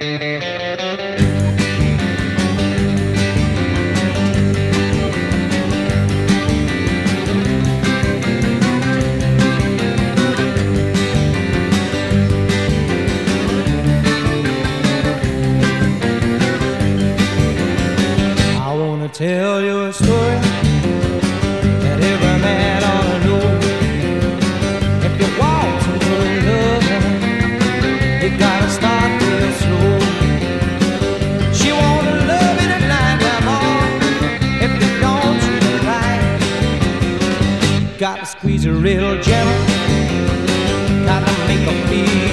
Tell you a story that every man ought to know. If you want some good loving, you gotta start real slow. She wanna love you tonight, my boy. If you don't treat her right, gotta squeeze her real gentle. Gotta make her feel